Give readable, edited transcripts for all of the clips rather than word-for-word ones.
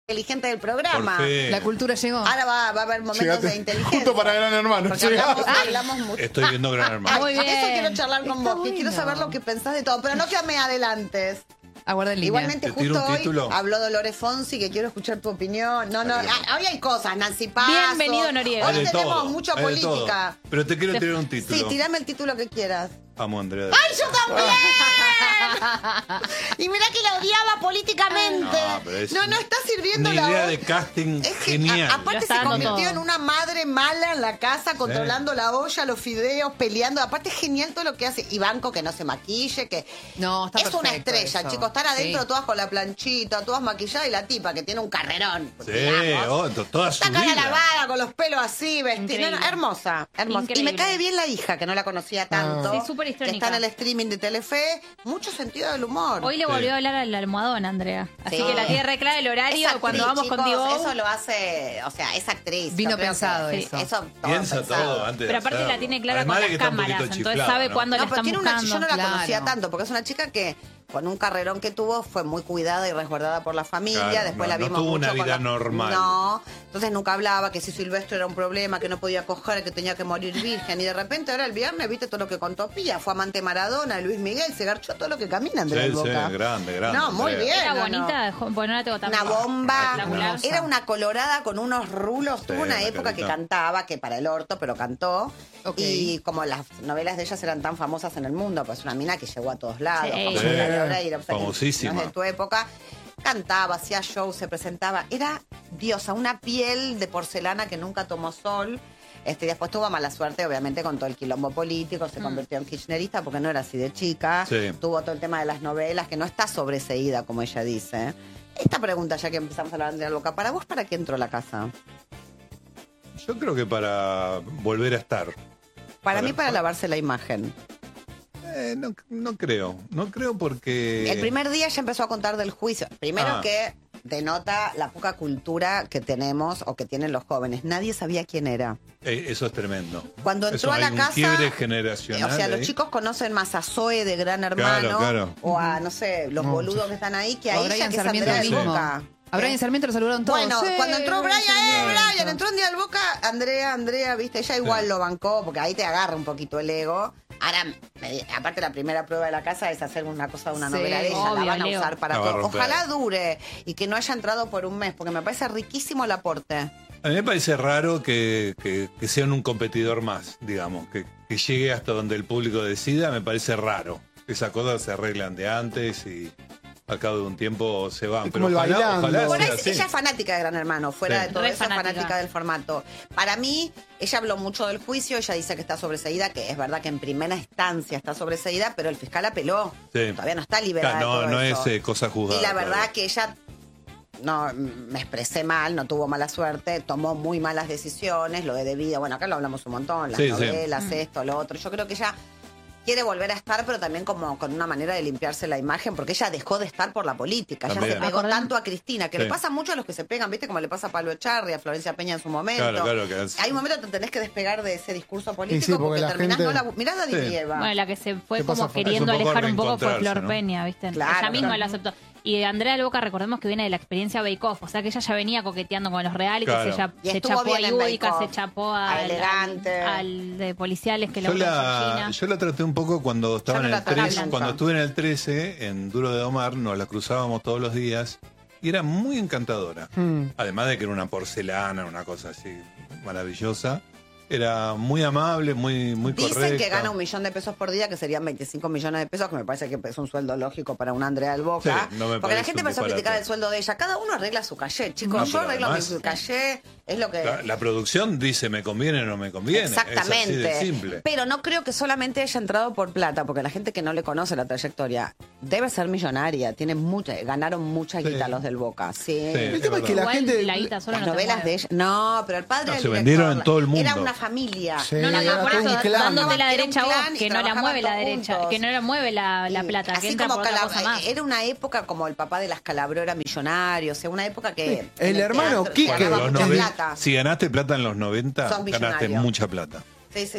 inteligente del programa. La cultura llegó. Ahora va a haber momentos de inteligencia. Justo para Gran Hermano. Porque hablamos mucho. Estoy viendo Gran Hermano. Muy bien. Eso quiero charlar con vos, que bueno. quiero saber lo que pensás de todo, pero no que me adelantes. Aguarda en línea. Igualmente ¿Te tiro justo un hoy título? habló Dolores Fonsi, que quiero escuchar tu opinión. No, hoy hay cosas, Nancy Paso. Bienvenido, Noriega. Hoy Hay de tenemos todo, mucha hay de todo. política. Pero te quiero tirar un título. Sí, tirame el título que quieras. Amo, Andrea. ¡Ay, yo también! Y mirá que la odiaba políticamente. pero es No está sirviendo una la idea voz. de casting Es que genial. aparte Lo se está dando convirtió todo. en una madre mala en la casa, controlando la olla, los fideos, peleando. Aparte es genial todo lo que hace. Y Banco que no se maquille, que No, está es una perfecto estrella, eso. chicos. Están adentro Sí. todas con la planchita, todas maquilladas y la tipa que tiene un carrerón. Sí, digamos. toda su Está cara vida. lavada, con los pelos así, vestida. Increíble. No, hermosa, hermosa. Y Increíble. me cae bien la hija, que no la conocía tanto. Sí, súper Que histórica. está en el streaming de Telefe. Mucho sentido del humor. Hoy le volvió a hablar al almohadón, Andrea. Así Sí. que la tiene re clara el horario Es cuando actriz, vamos chicos, contigo. Eso lo hace, o sea, es actriz. Vino yo creo pensado que- eso. Todo Piensa pensado. todo antes de Pero aparte hacerlo. la tiene clara Además con de que las está un cámaras, poquito entonces chiflada, sabe ¿no? cuándo la No, pero están tiene buscando. yo no la Claro. conocía tanto, porque es una chica que con un carrerón que tuvo fue muy cuidada y resguardada por la familia. Claro, Después no, la no vimos tuvo mucho una con vida la- normal. No, entonces nunca hablaba que si Silvestre era un problema, que no podía coger, que tenía que morir virgen. Y de repente ahora el viernes, viste todo lo que contó Pía. Fue amante de Maradona, de Luis Miguel, se garchó todo lo que camina Andrea Sí, Boca. sí, grande. No, muy Andrea. bien. Era no, bonita, bueno, no la tengo tan Una bomba, espectacular. era una colorada con unos rulos. Tuvo una una época que carita. cantaba, que para el orto, pero cantó. Ok. Y como las novelas de ellas eran tan famosas en el mundo, pues una mina que llegó a todos lados, Sí. como Sí. Natalia Oreiro, o sea, que Famosísima. no es de tu época. Cantaba, hacía shows, se presentaba. Era diosa, una piel de porcelana que nunca tomó sol. Después tuvo mala suerte, obviamente, con todo el quilombo político. Se convirtió en kirchnerista porque no era así de chica. Sí. Tuvo todo el tema de las novelas, que no está sobreseída, como ella dice. Esta pregunta, ya que empezamos a hablar de la Boca, ¿para vos para qué entró a la casa? Yo creo que para volver a estar. Para mí, para lavarse la imagen. No creo. No creo porque... El primer día ya empezó a contar del juicio. Primero Ah. que denota la poca cultura que tenemos o que tienen los jóvenes. Nadie sabía quién era. Eso es tremendo. Cuando entró Eso, a la hay un casa, quiebre generacional. o sea, los ahí. chicos conocen más a Zoe de Gran Hermano Claro. o a, no sé, los boludos que están ahí, que a O ella, Brian que es Sarmiento Andrea del mismo. Boca. A Brian Sarmiento lo saludaron todos. Bueno, Sí, cuando entró Brian, Sarmiento. entró un día al Boca, Andrea, viste, ella igual lo bancó, porque ahí te agarra un poquito el ego. Ahora, aparte la primera prueba de la casa es hacer una cosa de una Sí, novela de ella, la obvio, van a Leo. usar para La va a todo. romper. Ojalá dure y que no haya entrado por un mes, porque me parece riquísimo el aporte. A mí me parece raro que sean un competidor más, digamos, que llegue hasta donde el público decida, me parece raro. Esas cosas se arreglan de antes y al cabo de un tiempo se van. Es Pero como el ojalá, bailando. ojalá Por ahí sea así. ella es fanática de Gran Hermano, fuera Sí. de todo Re eso, es fanática. fanática del formato. Para mí, ella habló mucho del juicio, ella dice que está sobreseída, que es verdad que en primera instancia está sobreseída, pero el fiscal apeló. Sí. Todavía no está liberada. Claro, de todo no eso. es cosa juzgada. Y la verdad todavía. que ella, no, me expresé mal, no tuvo mala suerte, tomó muy malas decisiones, lo de vida, bueno, acá lo hablamos un montón, las Sí, sí. novelas, esto, lo otro. Yo creo que ella quiere volver a estar, pero también como con una manera de limpiarse la imagen, porque ella dejó de estar por la política. Ella También. se pegó Acordá- tanto a Cristina, que Sí. le pasa mucho a los que se pegan, ¿viste? Como le pasa a Pablo Echarri, a Florencia Peña en su momento. Claro, que es- Hay un momento que te tenés que despegar de ese discurso político sí, porque porque la terminás gente- no la... Mirá a Daddy Sí. Brieva. Bueno, la que se fue ¿Qué pasa, como Flor? queriendo Es un poco alejar un poco fue reencontrarse, Flor ¿no? Peña, ¿viste? Claro. Ella misma lo aceptó. Y Andrea del Boca, recordemos que viene de la experiencia Bake Off, o sea que ella ya venía coqueteando con los realities, Claro. ella Y se estuvo chapó a bien en Bake Yudica, Off. se chapó A Elegante. al de policiales que Yo la Georgina. la traté un poco cuando estaba Yo no en la el traté 13, nunca. cuando estuve en el 13, en Duro de Omar, nos la cruzábamos todos los días y era muy encantadora. Además de que era una porcelana, una cosa así maravillosa. Era muy amable, muy correcta. Dicen que gana 1 millón de pesos por día, que serían 25 millones de pesos, que me parece que es un sueldo lógico para una Andrea del Boca. Sí, no me porque la parece gente un empezó a disparate. criticar el sueldo de ella. Cada uno arregla su caché, chicos. No, Yo pero arreglo además- mi caché, es lo que... La producción dice me conviene o no me conviene. Exactamente. Es así de simple. Pero no creo que solamente haya entrado por plata, porque la gente que no le conoce la trayectoria debe ser millonaria. Tiene ganaron mucha Sí. guita los del Boca. Sí. El tema es que la Igual gente... la guita sola Las no te novelas mueve. de ella. No, pero el padre No, del se director, vendieron en todo el Era mundo. una familia. Sí, No, era por todo eso, un clan. dándote la Era un derecha a vos, clan y que no la trabajaban mueve la todos derecha, juntos. que no la mueve la plata, que Así entra como por otra cosa más. era una época como el papá de las Calabro era millonario, o sea, una época que... El en hermano teatro Quique. se ganaba Los mucha 90, plata. si ganaste plata en los 90, Sos ganaste millonario. mucha plata. Sí, sí, sí.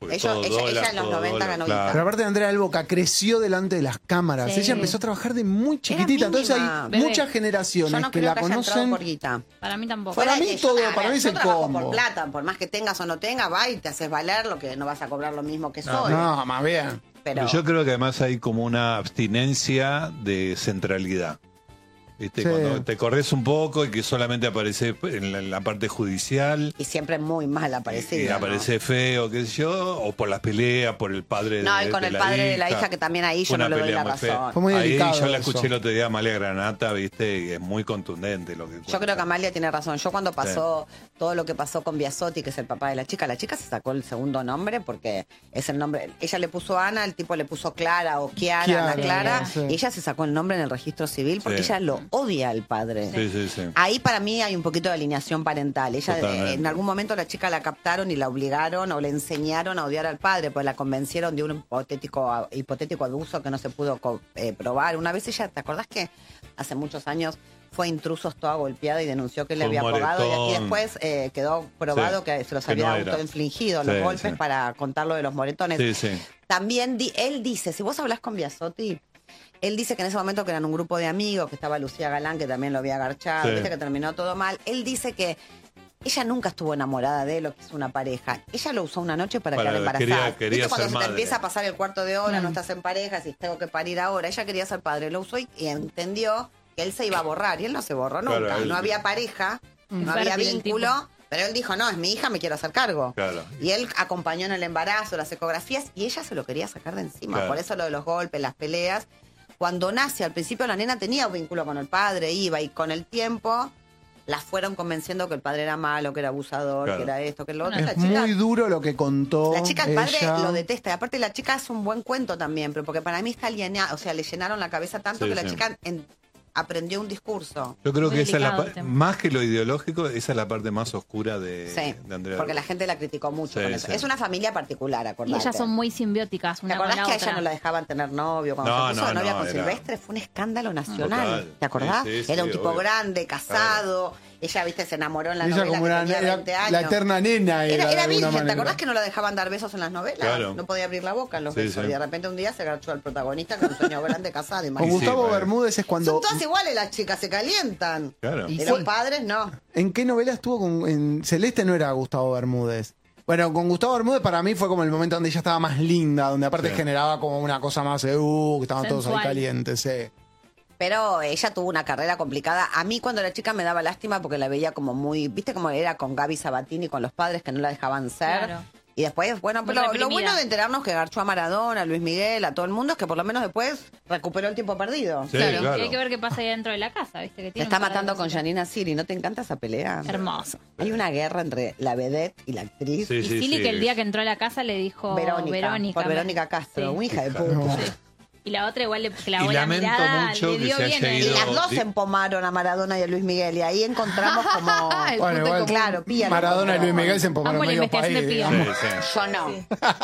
Porque ella en los 90 ganó guita. Pero aparte Andrea del Boca creció delante de las cámaras. Sí. Ella empezó a trabajar de muy chiquitita. Entonces mínima, hay bebé. muchas Yo generaciones no que creo la que haya entrado conocen. por guita. Para mí tampoco. Para mí todo, para mí es el trabajo combo. por plata, por más que tengas o no tengas, va y te haces valer lo que no vas a cobrar lo mismo que soy. No, más bien. Pero Yo creo que además hay como una abstinencia de centralidad. ¿Viste? Sí. Cuando te corres un poco y que solamente aparece en la parte judicial. y siempre muy mal Y aparecido. aparece feo, qué sé yo, o por las peleas, por el padre No, y con el padre de la hija, que también ahí yo Una no le doy pelea la muy fea. razón. Fue muy Ahí delicado yo la eso. escuché el otro día a Amalia Granata, ¿viste? Y es muy contundente lo que Yo creo que Amalia tiene razón. Yo cuando pasó Sí. todo lo que pasó con Biasotti, que es el papá de la chica se sacó el segundo nombre porque es el nombre. Ella le puso Ana, el tipo le puso Clara o Kiara, Ana Clara, sí. y ella se sacó el nombre en el registro civil porque Sí. ella lo odia al padre. Sí, sí, sí. Ahí para mí hay un poquito de alineación parental. Ella Totalmente. en algún momento la chica la captaron y la obligaron o le enseñaron a odiar al padre, pues la convencieron de un hipotético abuso que no se pudo probar. Una vez ella, ¿te acordás que hace muchos años fue a intrusos toda golpeada y denunció que le Fue había un pegado y moretón. después quedó probado Sí, que se los que había no era. autoinfligido los Sí, golpes sí. para contar lo de los moretones? Sí, sí. También él dice, si vos hablás con Biasotti, él dice que en ese momento que eran un grupo de amigos, que estaba Lucía Galán, que también lo había agarchado, Sí. viste que terminó todo mal. Él dice que ella nunca estuvo enamorada de él o que es una pareja. Ella lo usó una noche para quedar embarazada. quería ¿Viste cuando ser se te madre. empieza a pasar el cuarto de hora, Mm. no estás en pareja, si tengo que parir ahora? Ella quería ser padre, lo usó y entendió que él se iba a borrar. Y él no se borró nunca. Claro, él- No había pareja, no había Fértil el vínculo. Pero él dijo, no, es mi hija, me quiero hacer cargo. Claro. Y él acompañó en el embarazo, las ecografías, y ella se lo quería sacar de encima. Claro. Por eso lo de los golpes, las peleas. Cuando nace, al principio la nena tenía un vínculo con el padre, iba, y con el tiempo la fueron convenciendo que el padre era malo, que era abusador, Claro. que era esto, que lo otro. Es La chica, muy duro lo que contó. el padre ella. lo detesta. Y aparte la chica hace un buen cuento también, pero porque para mí está alienada, o sea, le llenaron la cabeza tanto Sí, que la sí. chica aprendió un discurso. Yo creo Muy que esa es la delicado el tema. más que lo ideológico, esa es la parte más oscura de Andrea. porque la gente la criticó mucho Sí, con eso. sí. Es una familia particular, Y acordate. ellas son muy simbióticas ¿Te una con acordás la que a ella otra. no la dejaban tener novio? Cuando No, se puso no, de novia no, con era- Silvestre fue un escándalo nacional. Total. ¿Te acordás? Sí, sí, Era un sí, tipo obvio. grande, casado. Ella, viste, se enamoró en la Ella novela como que era, tenía era 20 años. la eterna nena. Era de alguna virgen, ¿te manera. acordás que no la dejaban dar besos en las novelas? Claro. No podía abrir la boca en los Sí, besos. sí. Y de repente un día se garchó al protagonista con un sueño grande casado. Con imagínate. sí, Gustavo bueno. Bermúdez es cuando. Son todas iguales las chicas, se calientan. Claro. Y Y los fue- padres no. ¿En qué novela estuvo con en Celeste? No era Gustavo Bermúdez. Bueno, con Gustavo Bermúdez para mí fue como el momento donde ella estaba más linda, donde aparte Sí. generaba como una cosa más, que estaban todos ahí Sensual. calientes, sí. Pero ella tuvo una carrera complicada. A mí cuando era chica me daba lástima porque la veía como muy, viste cómo era con Gaby Sabatini, con los padres que no la dejaban ser. Claro. Y después, bueno, Muy pero lo reprimida. bueno de enterarnos que garchó a Maradona, a Luis Miguel, a todo el mundo, es que por lo menos después recuperó el tiempo perdido. Sí, Claro, claro. y hay que ver qué pasa ahí dentro de la casa, ¿viste? Que Se tiene está un par de matando con cositas. Janina Siri. ¿No te encanta esa pelea? Hermoso. Hay una guerra entre la vedette y la actriz. Sí, Y sí, Silly sí. que el día que entró a la casa le dijo Verónica. Por Verónica Castro, Sí. una hija de Hija. puta. No. Sí. Y la otra igual le clavó Y la lamento mirada, mucho le que dio se bien haya ahí. Y ido. las dos Di- empomaron a Maradona y a Luis Miguel. Y ahí encontramos como... El Bueno, punto igual, común. Claro, Pía lo Maradona y encontró. Luis Miguel se empomaron Amo la medio investigación país, de Pía. digamos. Sí, sí. Yo no.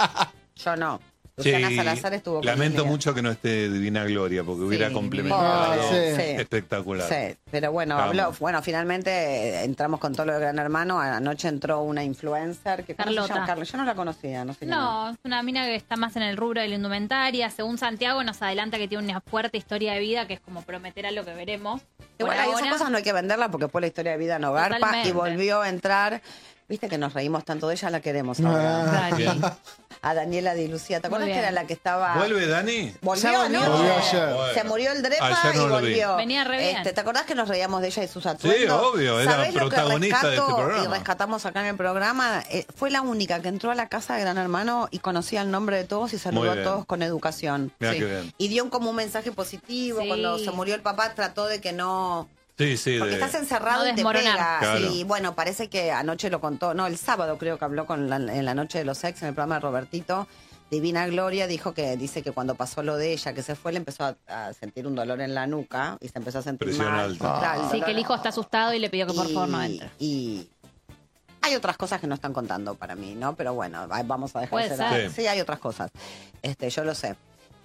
Sí. Yo no. Sí, Luciana Salazar estuvo con lamento Luis Miguel. mucho que no esté Divina Gloria, porque hubiera Sí, complementado Divina Gloria. Sí. espectacular. Sí, pero bueno, Vamos. habló, bueno, finalmente entramos con todo lo de Gran Hermano. Anoche entró una influencer que ¿cómo se Carlota. llama? Carla. Yo no la conocía, no sé quién No, es una mina que está más en el rubro de la indumentaria. Según Santiago nos adelanta que tiene una fuerte historia de vida, que es como prometer a lo que veremos. Igual Por ahí esas ahora, cosas no hay que venderla porque después la historia de vida no garpa Totalmente. y volvió a entrar. Viste que nos reímos tanto de ella, la queremos ahora. Ah. Dani. A Daniela Di Lucía. ¿Te acuerdas Muy que era bien. la que estaba... ¿Vuelve Dani? Volvió, Ya volvió. ¿no? Volvió ayer. Se murió el Drepa Ayer no y lo vi. volvió. Venía re bien. ¿Te acordás que nos reíamos de ella y sus atuendos? obvio, era ¿Sabés lo que protagonista de este rescato programa. Y rescatamos acá en el programa. Fue la única que entró a la casa de Gran Hermano y conocía el nombre de todos y saludó Muy a bien. todos con educación. Mirá Sí. qué bien. Y dio como un mensaje positivo. Sí. Cuando se murió el papá trató de que no... Sí, sí. Porque estás encerrado No y te desmoronar. pega. Claro. Y bueno, parece que anoche lo contó. No, el sábado creo que habló en la noche de los ex, en el programa de Robertito. Divina Gloria dice que cuando pasó lo de ella, que se fue, le empezó a sentir un dolor en la nuca y se empezó a sentir Presión mal. alta. Claro, Sí, que el hijo está asustado y le pidió que por favor no entre. Y hay otras cosas que no están contando para mí, ¿no? Pero bueno, vamos a dejar Puede de ser. sí, hay otras cosas. Yo lo sé.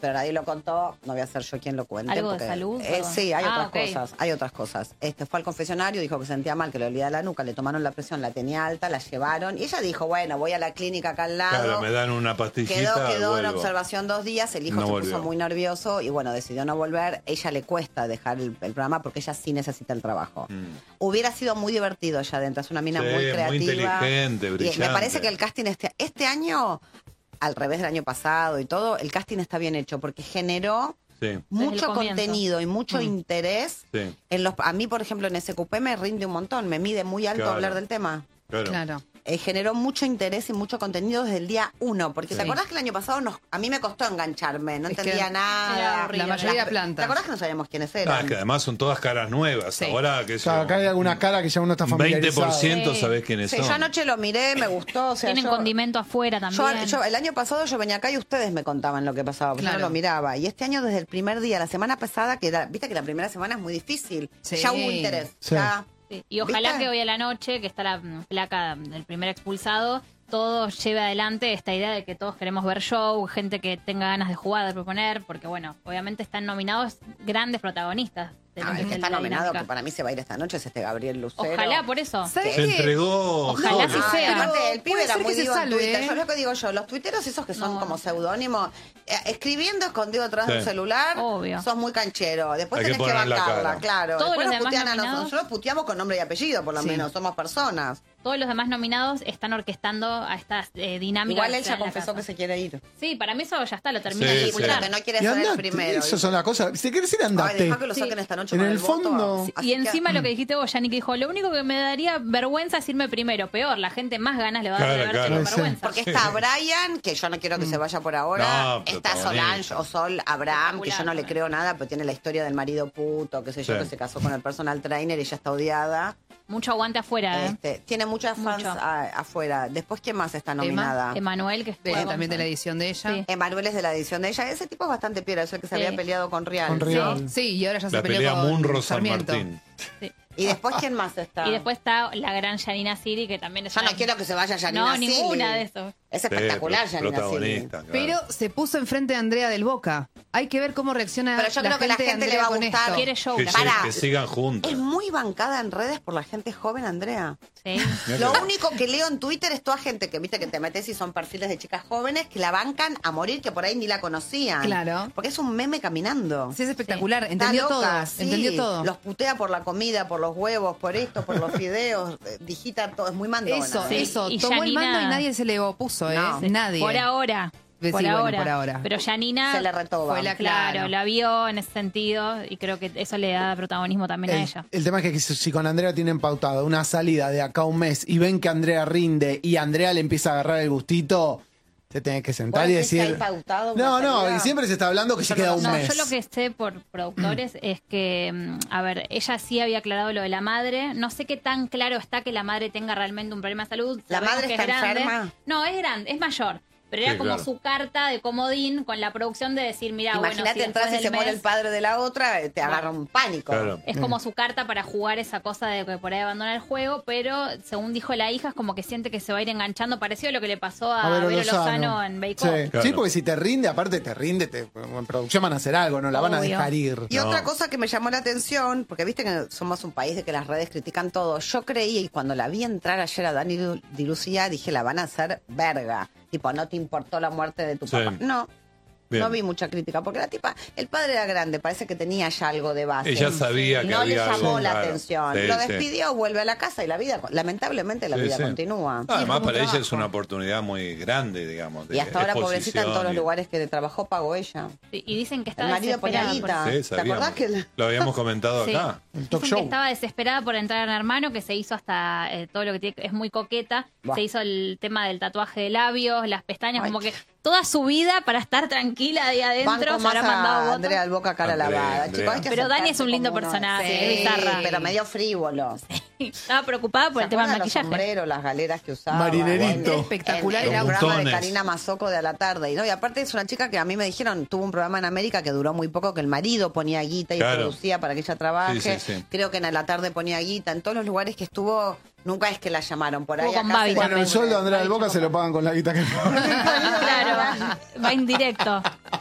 pero nadie lo contó, no voy a ser yo quien lo cuente. ¿Algo de porque, salud? sí, hay otras ok. cosas, hay otras cosas. Fue al confesionario, dijo que sentía mal, que le olía la nuca, le tomaron la presión, la tenía alta, la llevaron, y ella dijo, bueno, voy a la clínica acá al lado. Claro, me dan una pastillita, Quedó en vuelvo. observación 2 días, el hijo No se volvió. puso muy nervioso y bueno, decidió no volver. Ella le cuesta dejar el programa porque ella sí necesita el trabajo. Hubiera sido muy divertido ella adentro, es una mina Sí, muy muy creativa. inteligente, Y me brillante. parece que el casting este año, al revés del año pasado y todo, el casting está bien hecho porque generó Sí, mucho comienzo. contenido y mucho interés. sí, A mí, por ejemplo, en SQP me rinde un montón, me mide muy alto Claro. hablar del tema. claro. Claro. Generó mucho interés y mucho contenido desde el día 1. Porque Sí. ¿te acordás que el año pasado a mí me costó engancharme? No Es que entendía era nada. aburrido. La mayoría Las- planta. ¿Te acordás que no sabíamos quiénes Ah, eran? es que además son todas caras nuevas. Sí. Ahora que Claro, acá hay alguna cara que ya uno está familiarizado. 20% Sí. sabés quiénes Sí, son. yo anoche lo miré, me gustó. O sea, Tienen condimento afuera también. el año pasado yo venía acá y ustedes me contaban lo que pasaba, porque yo Claro. no lo miraba. Y este año desde el primer día, la semana pasada, viste que la primera semana es muy difícil. Sí. Ya hubo interés. Sí. Ya. Sí, y ojalá ¿Viste? que hoy a la noche, que está la placa del primer expulsado, todo lleve adelante esta idea de que todos queremos ver show, gente que tenga ganas de jugar, de proponer, porque bueno, obviamente están nominados grandes protagonistas. De lo Ah, que el que es está la nominado, dinámica. que para mí se va a ir esta noche, es Gabriel Lucero. Ojalá, por eso. ¿Sabes Se qué? entregó Ojalá solo. sí sea. Aparte, el Pero pibe puede era ser muy que se vivo en salve, Twitter. ¿eh? Yo es lo que digo yo, los tuiteros esos que son No, como no. seudónimos, escribiendo escondido detrás de un Sí. celular, Obvio. sos muy canchero. Después Hay que tenés que poner la bancarla, cara. claro. Todos Después los nos demás putean a nominados. nosotros puteamos con nombre y apellido, por lo Sí. menos, somos personas. Todos los demás nominados están orquestando a estas dinámicas. Igual él ya en la confesó casa. que se quiere ir. Sí, para mí eso ya está, lo termina Sí, de sí. disfrutar. Pero que no quiere Y ser el andate, primero. esas son las cosas. Si querés ir, Ay, andate. dejá que lo saquen esta noche En con el voto. fondo- Así Y que- encima lo que dijiste vos, Yanni, que dijo, lo único que me daría vergüenza es irme primero. Peor, la gente más ganas le va a dar Claro, de verse claro. con Sí. vergüenza. Porque está Brian, que yo no quiero que se vaya por ahora. No, Está protagonista. Solange o Sol Abraham, que yo no le Espectacular. creo nada, pero tiene la historia del marido puto, qué sé yo, Sí. que se casó con el personal trainer y ella está odiada. Mucho aguante afuera, Tiene muchas fans Mucho. afuera. Después, ¿quién más está nominada? Emanuel, que estuvo También de la edición de ella. Sí. Emanuel es de la edición de ella. Ese tipo es bastante piedra, es el que se Sí. había peleado con Rial. Con Rial. Sí, y ahora ya se La peleó pelea con Munro-San Sarmiento. Martín. Sí. Y después, ¿quién más está? Y después está la gran Janina Siri, que también es Yo no una- quiero que se vaya Janina No, Sili. ninguna de esos. Es espectacular, Sí, Janina Sili. protagonista, claro. Pero se puso enfrente de Andrea del Boca. Hay que ver cómo reacciona Pero yo creo que la de gente le Andrea va a con gustar. esto. Quiere show. Que, la se- Pará. gente. que sigan juntos. Es muy bancada en redes por la gente joven, Andrea. Sí. Mirá Lo que- único que leo en Twitter es toda gente que viste que te metes y son perfiles de chicas jóvenes que la bancan a morir, que por ahí ni la conocían. Claro. Porque es un meme caminando. Sí, es espectacular. Está Entendió loca, todo. sí. Entendió todo. Los putea por la comida, por los huevos, por esto, por los fideos. Digita todo. Es muy mandona. Eso, Sí, eso. y Tomó el Janina- mando y nadie se le opuso, ¿eh? No. Nadie. Por ahora. Sí, Por bueno, ahora. por ahora. Pero Janina Se le retoba. Fue la claro, claro. la vio en ese sentido y creo que eso le da protagonismo también a ella. El tema es que si con Andrea tienen pautado una salida de acá a un mes y ven que Andrea rinde y Andrea le empieza a agarrar el gustito, te tenés que sentar ¿Vos y decís que decir... hay pautado una No, no, salida? y siempre se está hablando que se queda un No, mes. yo lo que sé por productores es que, a ver, ella sí había aclarado lo de la madre. No sé qué tan claro está que la madre tenga realmente un problema de salud. ¿La Sabemos madre que está es grande. enferma? No, es grande, es mayor. Pero era Sí, como claro. su carta de comodín con la producción de decir, mira, Imagínate bueno, si entras y después se del muere mes- el padre de la otra, te agarra un pánico. Claro. Es como su carta para jugar esa cosa de que por ahí abandona el juego, pero según dijo la hija, es como que siente que se va a ir enganchando, parecido a lo que le pasó a Vero Lozano en Bake Sí. Off. Claro. Sí, porque si te rinde, aparte te rinde, en producción van a hacer algo, no la van a Obvio. dejar ir. Y No. otra cosa que me llamó la atención, porque viste que somos un país de que las redes critican todo, yo creí, y cuando la vi entrar ayer a Dani Di Lucía, dije, la van a hacer verga. Tipo, no te importó la muerte de tu Sí. papá. No. Bien. No vi mucha crítica, porque la tipa, el padre era grande, parece que tenía ya algo de base. Ella sabía que no había le llamó algo, la claro. atención. Sí, Lo sí. despidió, vuelve a la casa y la vida, lamentablemente la Sí, vida sí. continúa. Además, como para ella es trabajo. una oportunidad muy grande, digamos. De Y hasta ahora, pobrecita, en todos los exposición y- lugares que trabajó pagó ella. Sí, y dicen que está El marido ponía desesperada. guita. Sí, ¿Te sabíamos. acordás que la- Lo habíamos comentado Sí. acá. El talk Dicen que show. estaba desesperada por entrar en Hermano, que se hizo hasta todo lo que tiene, es muy coqueta. Buah. Se hizo el tema del tatuaje de labios, las pestañas, Ay. como que toda su vida para estar tranquila ahí adentro. Banco Se más habrá a mandado votos. Andrea del Boca cara Andrea, lavada. Andrea. Chicos, hay que Pero Dani es aceptarse un lindo como uno personaje, es. es bizarra. pero medio frívolo. Estaba preocupada por ¿Se el tema del acuerdan los maquillaje. sombreros, las galeras que usaba? Marinerito. En- Espectacular en el el outfit. programa de Montones. Karina Mazoco de A la Tarde. Y aparte es una chica que a mí me dijeron, tuvo un programa en América que duró muy poco, que el marido ponía guita y Claro. producía para que ella trabaje. Sí, sí, sí. Creo que en A la Tarde ponía guita. En todos los lugares que estuvo, nunca es que la llamaron. Por ahí Estuvo con acá Babi se la Bueno, el también. sueldo de Andrea del Ay, Boca yo se lo pagan con la guita que Claro, va indirecto.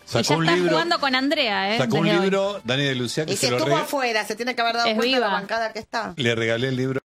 Y ya está jugando con Andrea, ¿eh? Sacó un desde hoy. libro, Dani de Lucía, que Y si se lo estuvo afuera, se tiene que haber dado Es cuenta de viva. la bancada que está. le regalé el libro